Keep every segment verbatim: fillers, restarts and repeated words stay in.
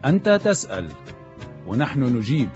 أنت تسأل ونحن نجيب.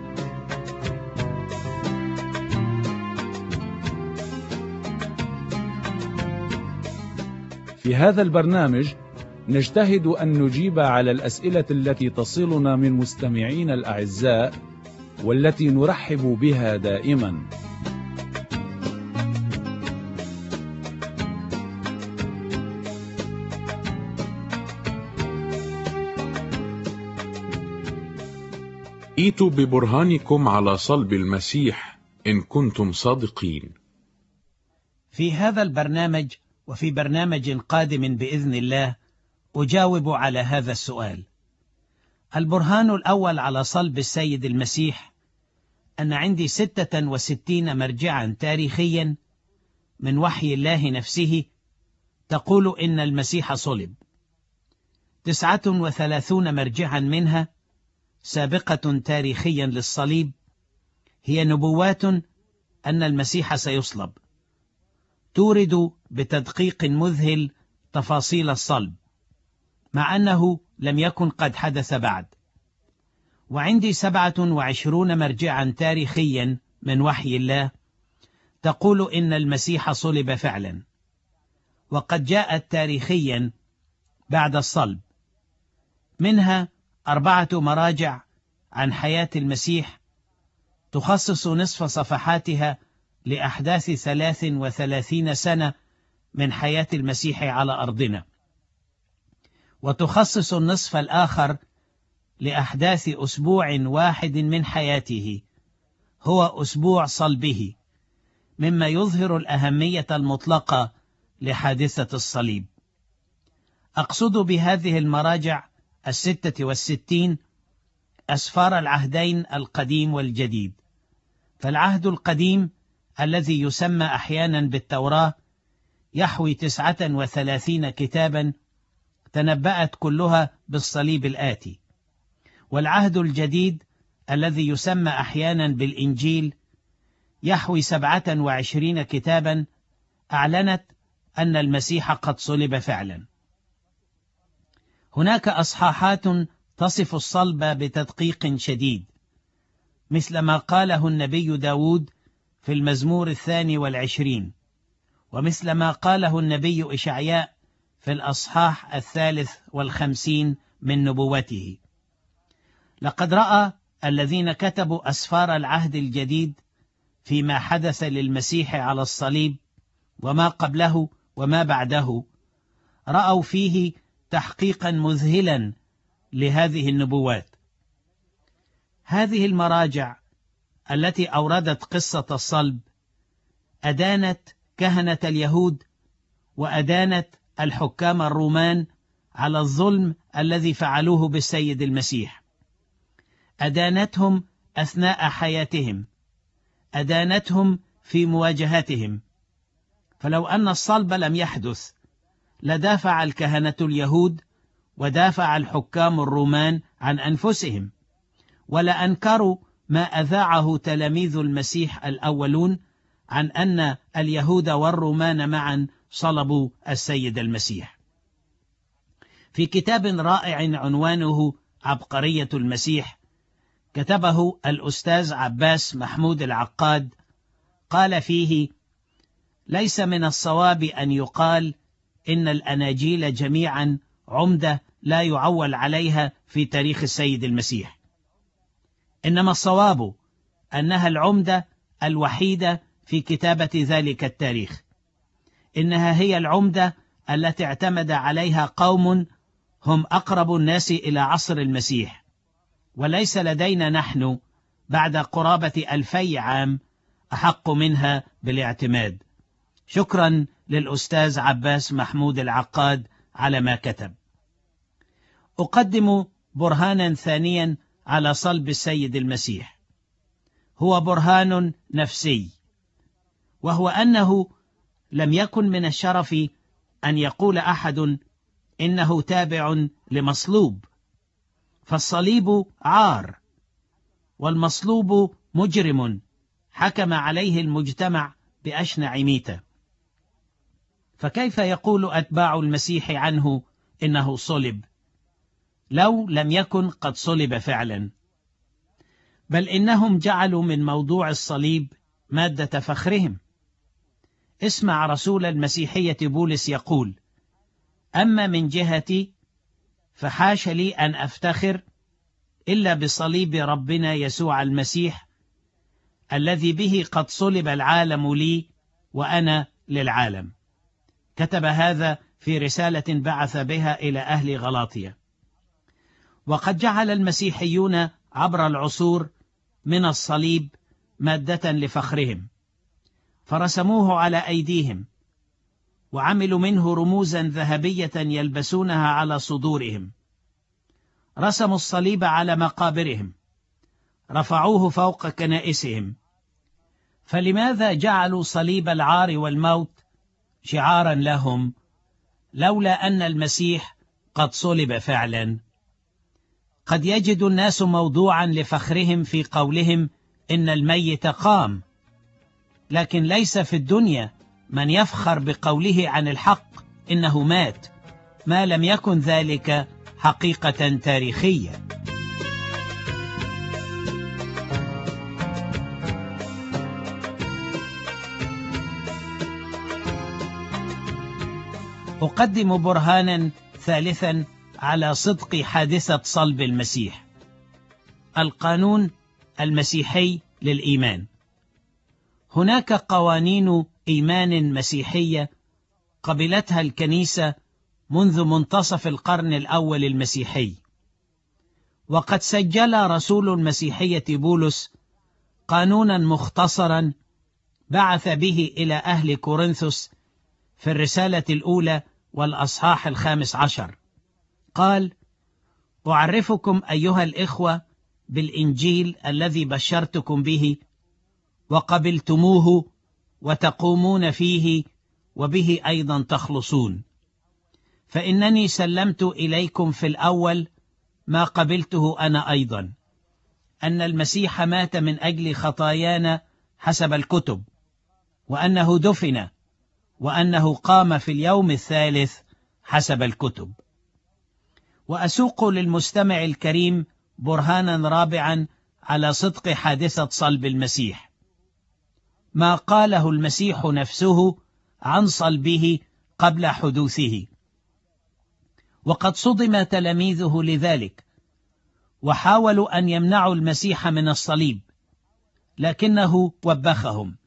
في هذا البرنامج نجتهد أن نجيب على الأسئلة التي تصلنا من مستمعين الأعزاء والتي نرحب بها دائما. ائتوا ببرهانكم على صلب المسيح إن كنتم صادقين. في هذا البرنامج وفي برنامج قادم بإذن الله أجاوب على هذا السؤال. البرهان الأول على صلب السيد المسيح أن عندي ستة وستين مرجعا تاريخيا من وحي الله نفسه تقول إن المسيح صلب. تسعة وثلاثون مرجعا منها سابقة تاريخيا للصليب، هي نبوات أن المسيح سيصلب، تورد بتدقيق مذهل تفاصيل الصلب مع أنه لم يكن قد حدث بعد. وعندي سبعة وعشرون مرجعا تاريخيا من وحي الله تقول إن المسيح صلب فعلا، وقد جاءت تاريخيا بعد الصلب، منها أربعة مراجع عن حياة المسيح تخصص نصف صفحاتها لأحداث ثلاث وثلاثين سنة من حياة المسيح على أرضنا، وتخصص النصف الآخر لأحداث أسبوع واحد من حياته هو أسبوع صلبه، مما يظهر الأهمية المطلقة لحادثة الصليب. أقصد بهذه المراجع الستة والستين أسفار العهدين القديم والجديد. فالعهد القديم الذي يسمى أحيانا بالتوراة يحوي تسعة وثلاثين كتابا تنبأت كلها بالصليب الآتي، والعهد الجديد الذي يسمى أحيانا بالإنجيل يحوي سبعة وعشرين كتابا أعلنت أن المسيح قد صلب فعلا. هناك أصحاحات تصف الصلب بتدقيق شديد، مثل ما قاله النبي داود في المزمور الثاني والعشرين، ومثل ما قاله النبي إشعياء في الأصحاح الثالث والخمسين من نبوته. لقد رأى الذين كتبوا أسفار العهد الجديد فيما حدث للمسيح على الصليب وما قبله وما بعده، رأوا فيه تحقيقا مذهلا لهذه النبوات. هذه المراجع التي أوردت قصة الصلب أدانت كهنة اليهود وأدانت الحكام الرومان على الظلم الذي فعلوه بالسيد المسيح، أدانتهم أثناء حياتهم، أدانتهم في مواجهتهم. فلو أن الصلب لم يحدث لدافع الكهنة اليهود ودافع الحكام الرومان عن أنفسهم، ولا أنكروا ما أذاعه تلاميذ المسيح الأولون عن أن اليهود والرومان معا صلبوا السيد المسيح. في كتاب رائع عنوانه عبقرية المسيح كتبه الأستاذ عباس محمود العقاد، قال فيه: ليس من الصواب أن يقال إن الأناجيل جميعا عمدة لا يعول عليها في تاريخ السيد المسيح، إنما الصواب أنها العمدة الوحيدة في كتابة ذلك التاريخ. إنها هي العمدة التي اعتمد عليها قوم هم أقرب الناس إلى عصر المسيح، وليس لدينا نحن بعد قرابة ألفي عام أحق منها بالاعتماد. شكرا للأستاذ عباس محمود العقاد على ما كتب. أقدم برهانا ثانيا على صلب السيد المسيح، هو برهان نفسي، وهو أنه لم يكن من الشرف أن يقول أحد إنه تابع لمصلوب، فالصليب عار، والمصلوب مجرم حكم عليه المجتمع بأشنع ميتة. فكيف يقول أتباع المسيح عنه إنه صلب؟ لو لم يكن قد صلب فعلا، بل إنهم جعلوا من موضوع الصليب مادة فخرهم. اسمع رسول المسيحية بولس يقول: أما من جهتي فحاش لي أن أفتخر إلا بصليب ربنا يسوع المسيح، الذي به قد صلب العالم لي وأنا للعالم. كتب هذا في رسالة بعث بها إلى أهل غلاطيا. وقد جعل المسيحيون عبر العصور من الصليب مادة لفخرهم، فرسموه على أيديهم، وعملوا منه رموزا ذهبية يلبسونها على صدورهم. رسموا الصليب على مقابرهم، رفعوه فوق كنائسهم. فلماذا جعلوا صليب العار والموت شعارا لهم لولا أن المسيح قد صلب فعلا؟ قد يجد الناس موضوعا لفخرهم في قولهم إن الميت قام، لكن ليس في الدنيا من يفخر بقوله عن الحق إنه مات، ما لم يكن ذلك حقيقة تاريخية. أقدم برهانا ثالثا على صدق حادثة صلب المسيح: القانون المسيحي للإيمان. هناك قوانين إيمان مسيحية قبلتها الكنيسة منذ منتصف القرن الأول المسيحي، وقد سجل رسول المسيحية بولس قانونا مختصرا بعث به إلى أهل كورنثوس في الرسالة الأولى والأصحاح الخامس عشر. قال: أعرفكم أيها الإخوة بالإنجيل الذي بشرتكم به وقبلتموه وتقومون فيه وبه أيضا تخلصون، فإنني سلمت إليكم في الأول ما قبلته أنا أيضا، أن المسيح مات من أجل خطايانا حسب الكتب، وأنه دفن، وأنه قام في اليوم الثالث حسب الكتب. وأسوق للمستمع الكريم برهانا رابعا على صدق حادثة صلب المسيح: ما قاله المسيح نفسه عن صلبه قبل حدوثه. وقد صدم تلاميذه لذلك، وحاولوا أن يمنعوا المسيح من الصليب، لكنه وبخهم.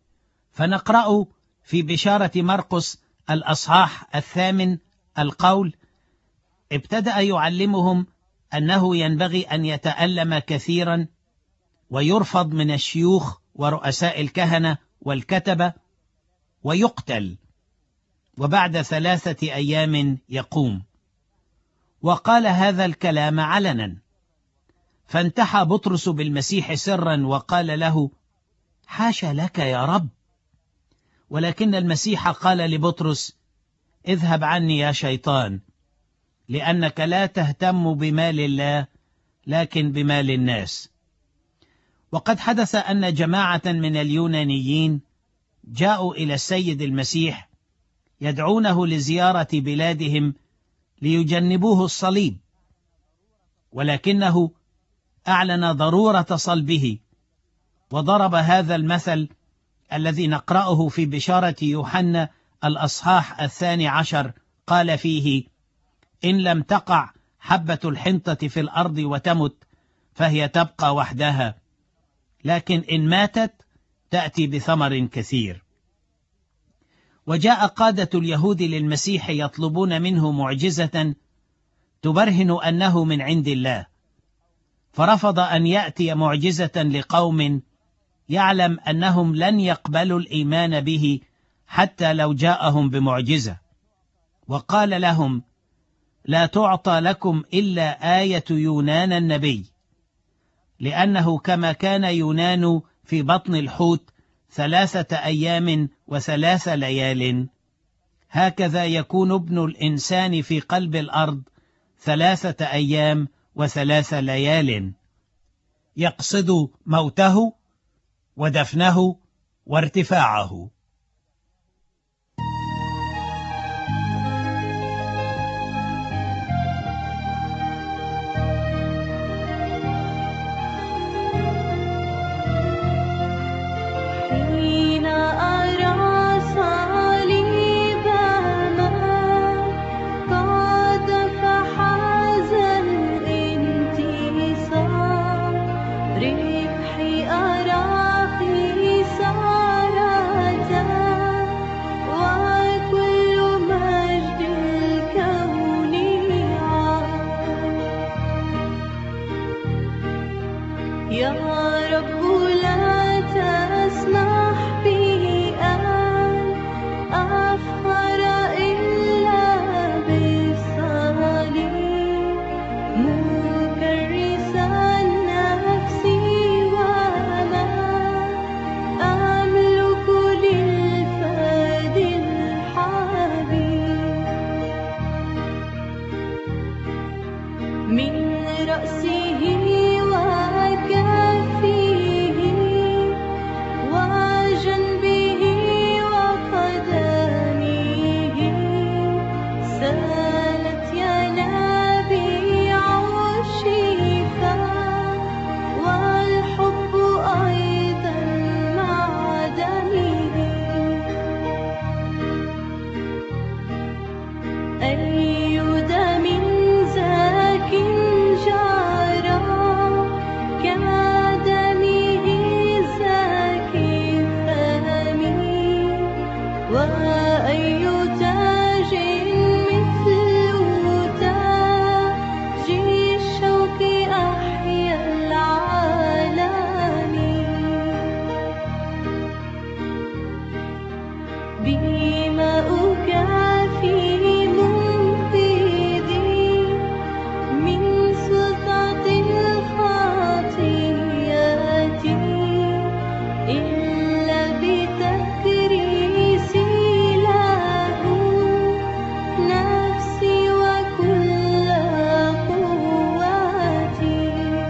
فنقرأ في بشارة مرقس الأصحاح الثامن القول: ابتدأ يعلمهم أنه ينبغي أن يتألم كثيرا ويرفض من الشيوخ ورؤساء الكهنة والكتبة ويقتل، وبعد ثلاثة أيام يقوم. وقال هذا الكلام علنا. فانتحى بطرس بالمسيح سرا وقال له: حاشا لك يا رب. ولكن المسيح قال لبطرس: اذهب عني يا شيطان، لأنك لا تهتم بمال الله لكن بمال الناس. وقد حدث أن جماعة من اليونانيين جاءوا إلى السيد المسيح يدعونه لزيارة بلادهم ليجنبوه الصليب، ولكنه أعلن ضرورة صلبه، وضرب هذا المثل الذي نقرأه في بشارة يوحنا الأصحاح الثاني عشر. قال فيه: إن لم تقع حبة الحنطة في الأرض وتمت فهي تبقى وحدها، لكن إن ماتت تأتي بثمر كثير. وجاء قادة اليهود للمسيح يطلبون منه معجزة تبرهن أنه من عند الله، فرفض أن يأتي معجزة لقوم يعلم أنهم لن يقبلوا الإيمان به حتى لو جاءهم بمعجزة. وقال لهم: لا تعطى لكم إلا آية يونان النبي، لأنه كما كان يونان في بطن الحوت ثلاثة أيام وثلاث ليال، هكذا يكون ابن الإنسان في قلب الأرض ثلاثة أيام وثلاث ليال. يقصد موته ودفنه وارتفاعه. يا رب لا تسمح به أن أفخر إلا بالصليب، مكرسا نفسي وما أملك للفدي الحبيب. من رأسه وكفيه وجنبه وقدميه سالت ينابيع الشفاء، والحب أيضا مع دمه. أي دم زاك جرى كما دمه زاكي فمي، وأي تاج مثل تاج الشوك أحيا العالم. بما أكافي منقذي من سلطة الخطيئة، إلا بتكريسي له نفسي وكل قوتي.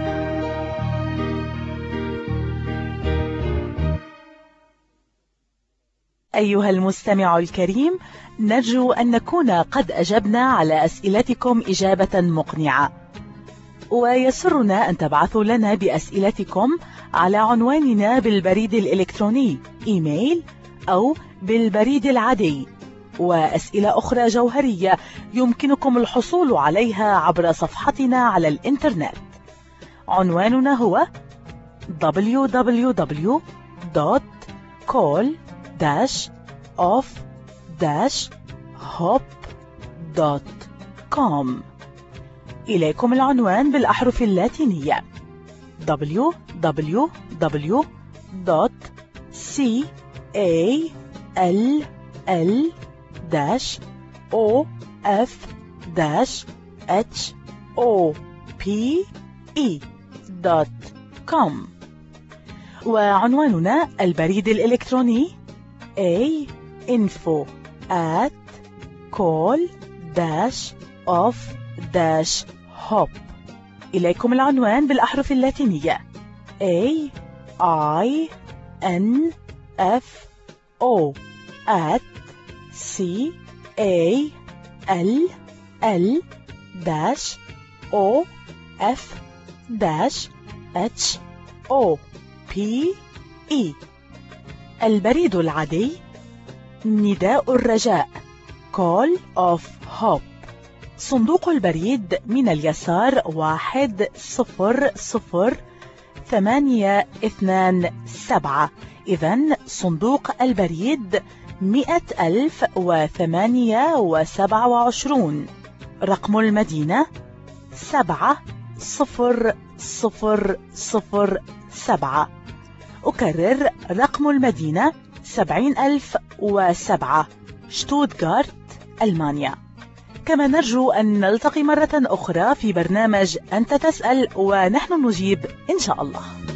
أيها المستمع الكريم، نرجو أن نكون قد أجبنا على أسئلتكم إجابة مقنعة، ويسرنا أن تبعثوا لنا بأسئلتكم على عنواننا بالبريد الإلكتروني إيميل أو بالبريد العادي. وأسئلة أخرى جوهرية يمكنكم الحصول عليها عبر صفحتنا على الإنترنت. عنواننا هو دبليو دبليو دبليو دوت كول اوف هوب دوت كوم. إليكم العنوان بالأحرف اللاتينية دبليو دبليو دبليو دوت كول دوت كوم. وعنواننا البريد الإلكتروني a info at call of hop. إليكم العنوان بالأحرف اللاتينية a i n f o at c a l l dash o f dash h o p e. البريد العادي نداء الرجاء Call of Hope. صندوق البريد من اليسار واحد صفر صفر ثمانية اثنان سبعة. إذن صندوق البريد مئة ألف وثمانية وسبعة وعشرون. رقم المدينة سبعة صفر صفر صفر سبعة. أكرر رقم المدينة سبعين ألف وسبعة، شتوتغارت، ألمانيا. كما نرجو أن نلتقي مرة أخرى في برنامج أنت تسأل ونحن نجيب إن شاء الله.